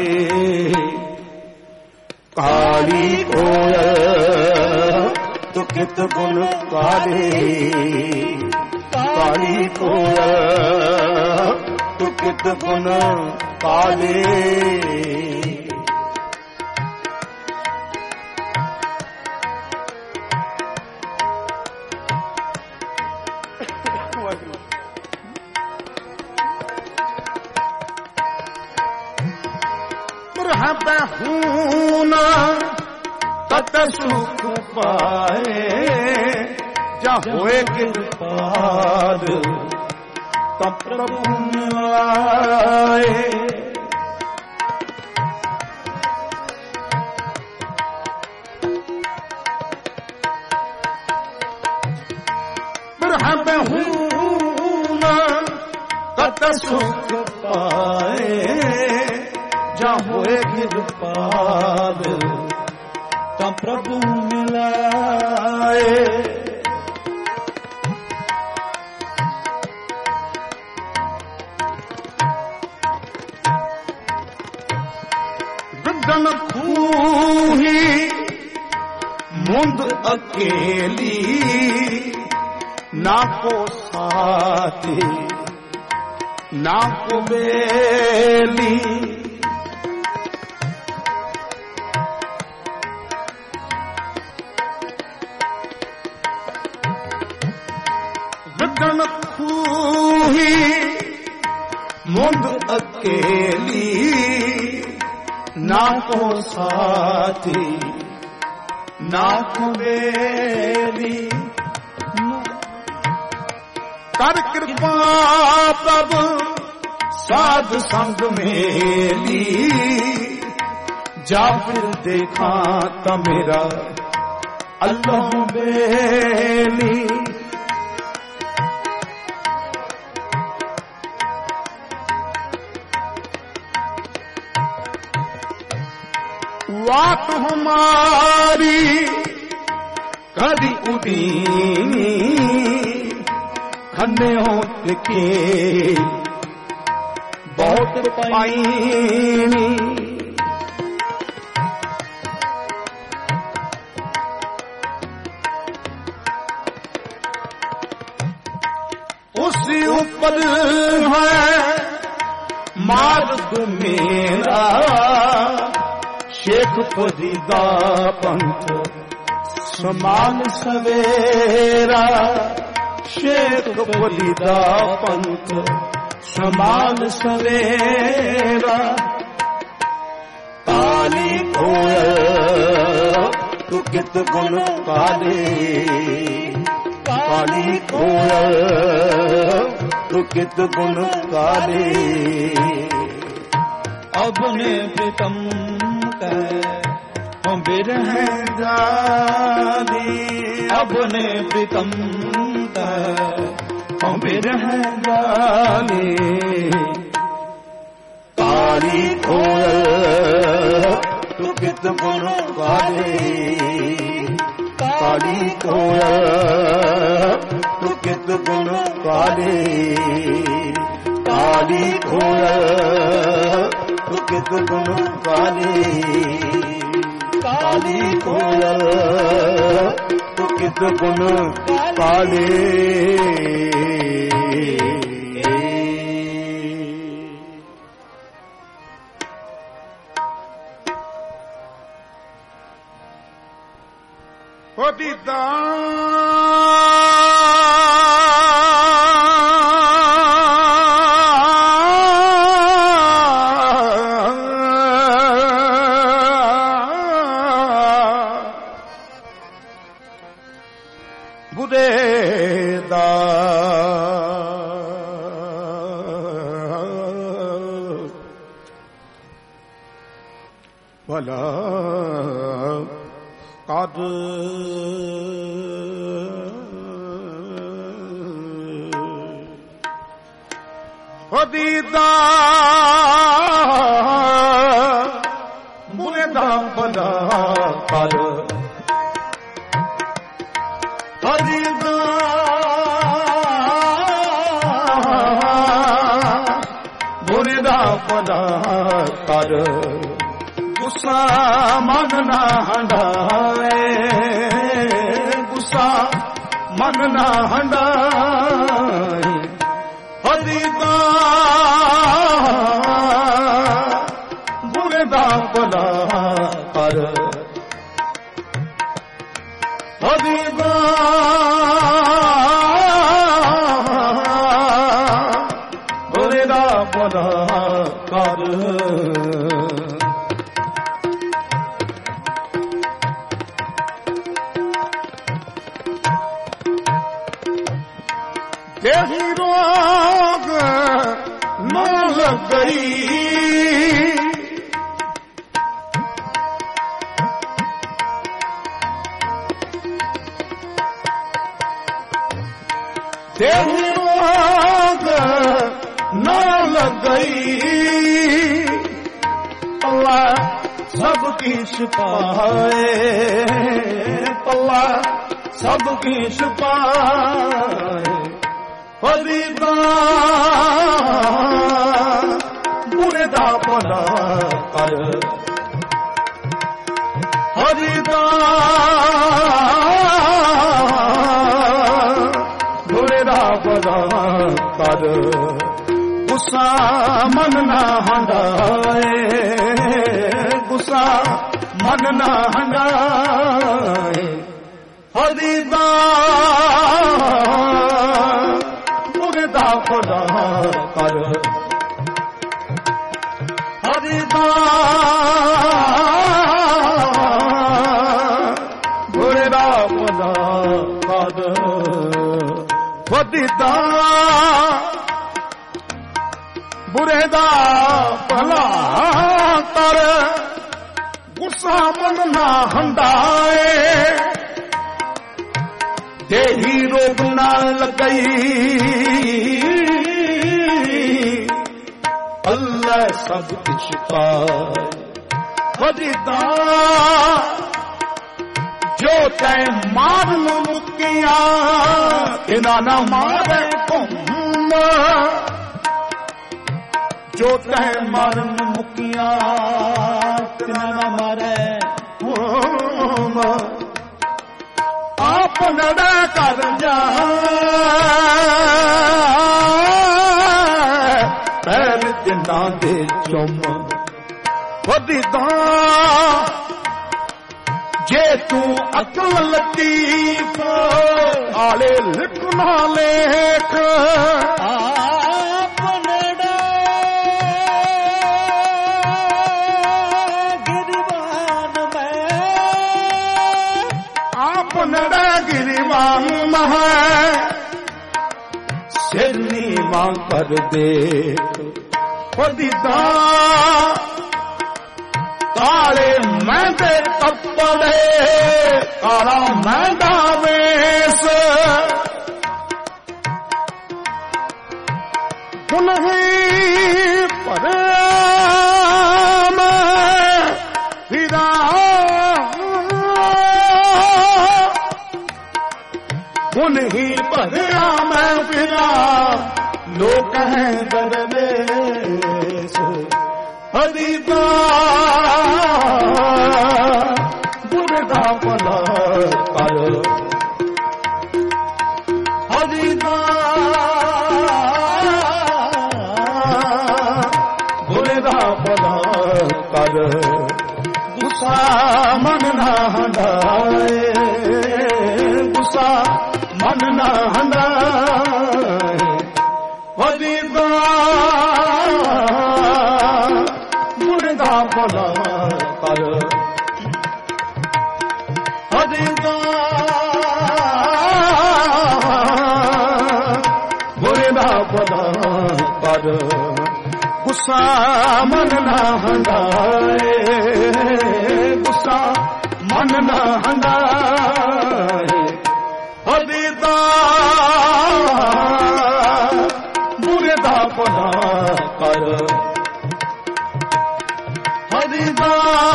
काली कोयल तू कित गुण काली काली कोयल तू कित गुण काली हूना तत सुख पाए जा होए कृपाल तब प्रभु मिलाए ब्रह्म हूना तत सुख पाए जा होए कृपाल ता प्रभु मिलाए गगन खूही मुंद अकेली ना को साथी ना को बेली गगन खूही मुंद अकेली ना को साथी ना को बेली कर कृपा प्रभु साध संग मेली जा फिर देखा त मेरा अल्लाह बेली वात हमारी कदी उदीनी खन्ने होत के बहुत पाईनी उसी ऊपर है मार्ग मेरा शेख फरीदा पंथ समान सवेरा शेख फरीदा पंथ समान सवेरा काली कोयल तू कित गुण काले काली कोयल तू कित गुण काले अपने प्रीतम बिरह जानी अपने प्रीतम बिरह जानी काली कोयल तू कित गुण गाले काली कोयल तू कित गुण काली काली कोयल तू कित गुण काली काली कोयल तू कित गुण काली ओ दीदा बुरे दा भला कद दीदा बुरे दा भला कर दीदा बुरे दा भला कर गुस्सा मन ना हंडाए गुस्सा मन ना हंडाए हदीदा बुरे दा भला कर हदीदा बुरे दा भला कर यही रोग न लग गई यही रोग न लग गई अल्लाह सबकी छुपाए अल्लाह सबकी छुपाए फरीदा बुरे दा भला कर फरीदा बुरे दा भला कर गुस्सा मन ना हंडाए गुस्सा मन ना हंडाए फरीदा दा भला कर हरिदा बुरे दा भला कर वदीदा बुरे दा भला कर गुस्सा मन ना हंडाए देही रोग ना लगई अल्लाह सब कुछ पाए वदीदा जो तै मार मुकिया इना ना मारे कुम जो तै मार मुकिया इना ना मारे कुम आप नड़ा कर जा पैर जिन्ना दे चुम वदीदा जे तू अकल लतीफ आले लिखना लेख आप नड़ा गिरवान में आप नड़ा गिरवान में सिरनी मां कर देख वदीदा काले मैंदे कपड़े काला मैंदा वेश पुनः पर फिरा फिरा लोक है दरवेश हरिदा बुरदा भला कर हरिदा बुरदा भला कर गुस्सा मन ना हंडाए गुस्सा मन ना हंडाए हरिदा बुरदा भला कर हरिदा बुरदा भला कर गुस्सा मन ना हंडाए गुस्सा मन ना हंडाए हरिदा बुरदा भला कर हरिदा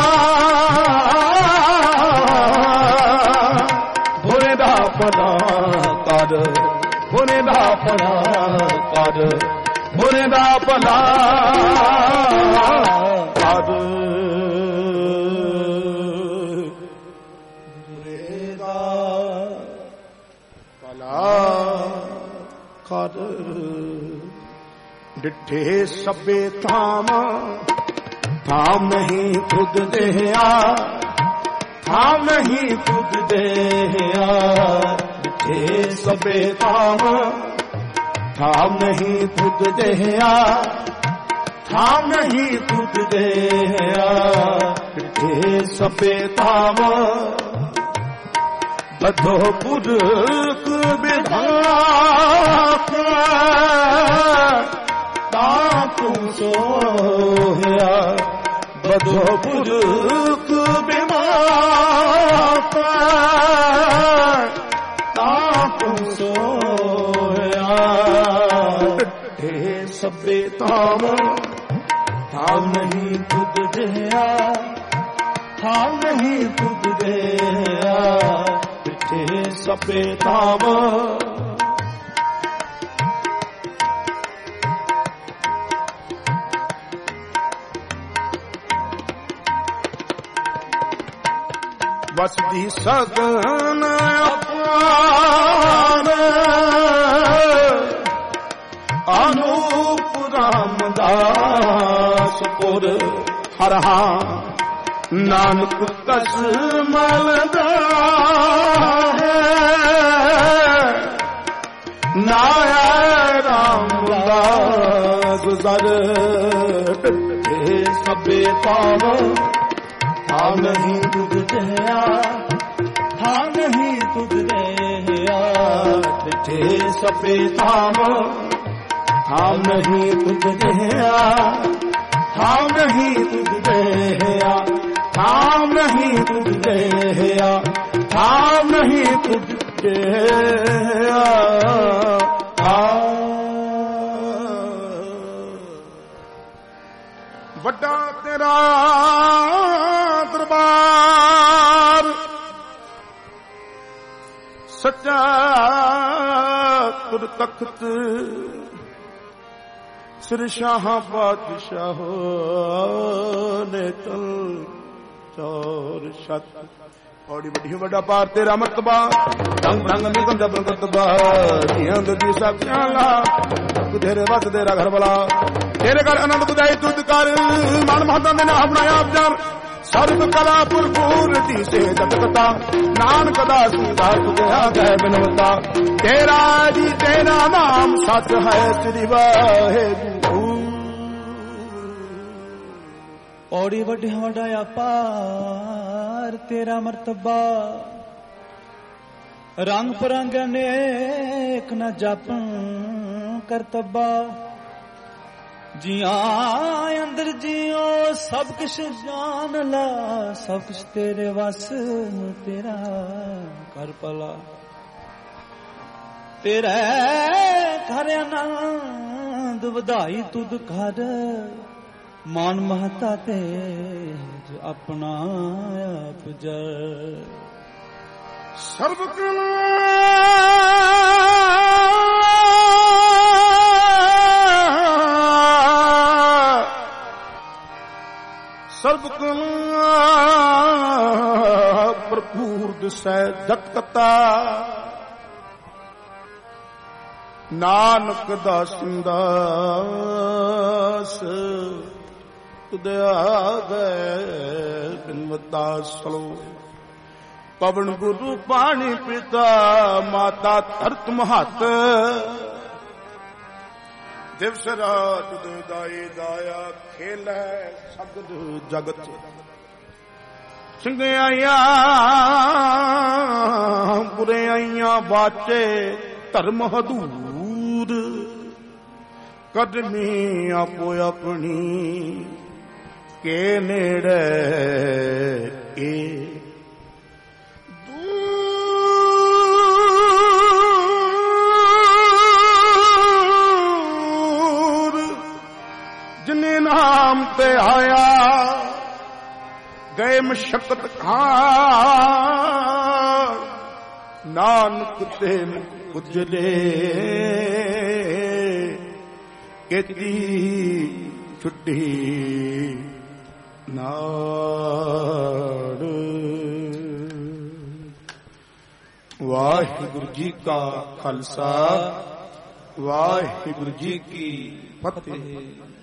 बुरदा भला कर बुरदा भला कर बुरदा भला कर बुरदा भला कर डिठे सबे थाम थाम नहीं खुद देया थाम नहीं खुद देया डिठे सबे थाम थाम नहीं खुद देया थाम नहीं खुद देया डिठे सबे थाम बधो पुरख विधाक ताकू सोया बधो पुरख विधाक ताकू सोया हे सबे ताम थाम नहीं खुद देया थाम नहीं खुद देया पिठे सबे ताम बसदी सगन अपार अनूप रामदासपुर हरहा नानक कस मलदा है नाया रामदास दर सबे पाव थाम नहीं तुझ दया थाम नहीं तुझ दया डिठे सबे थाम थाम नहीं तुझ दया थाम नहीं तुझ दया थाम नहीं तुझ दया थाम नहीं तुझ दया वड्डा तेरा दरबार सच्चा तुर तख्त सिर शाह बादशाह ने तल चौर शत औड़ी बड़ी बड़ा पार तेरा मर्तबा रंग रंग निगम जब रतबा जियां दी साख्याला तेरे वस तेरा घर बला तेरे घर आनंद बुदाई तुद कर मन महता ने अपना आप जान सर्व कला भरपूर दी से जगता नानक दास दास गया गए बिनवता तेरा जी तेरा नाम सच है श्री वाहेगुरु औड़ी वड्या वड्या पार तेरा मर्तबा रंग परंग अनेक न जापन करतबा जिया अंदर जियो सब कुछ जान ला सब कुछ तेरे वस तेरा कर पला तेरे घर आनंद वधाई तुद घर मान महता तेज अपना आप जर सर्व कला ਸਰਬ ਕਲਾ ਭਰਪੂਰ ਦਿਸੈ ਜਗਤਾ ਨਾਨਕ ਦਾ ਸੰਦਾਸ ਤੁਧ ਆਗੈ ਬਿਨਵਤਾ ਸਲੋ ਪਵਨ ਗੁਰੂ ਪਾਣੀ ਪਿਤਾ ਮਾਤਾ ਧਰਤ ਮਹੱਤ ਦਿਵਸ ਰਾਤ ਦਾਈ ਦਾਇਆ ਖੇਲੈ ਸਗਦ ਜਗਤ ਚੰਗਿਆਈਆਂ ਬੁਰਿਆਈਆਂ ਬਾਚੇ ਧਰਮ ਹਦੂਰ ਕਦਮੀ ਆਪੋ ਆਪਣੀ ਕੇ ਨੇੜੇ ਏ ਜਿਨੇ ਨਾਮ ਤੇ ਆਇਆ ਗਏ ਮਸ਼ਕਤ ਖਾਂ ਨਾਨਕ ਤੇ ਉਜਲੇ ਕੀਤੀ ਛੁੱਟੀ ਨਾੜ। ਵਾਹਿਗੁਰੂ ਜੀ ਕਾ ਖਾਲਸਾ ਵਾਹਿਗੁਰੂ ਜੀ ਕੀ ਫਤਿਹ।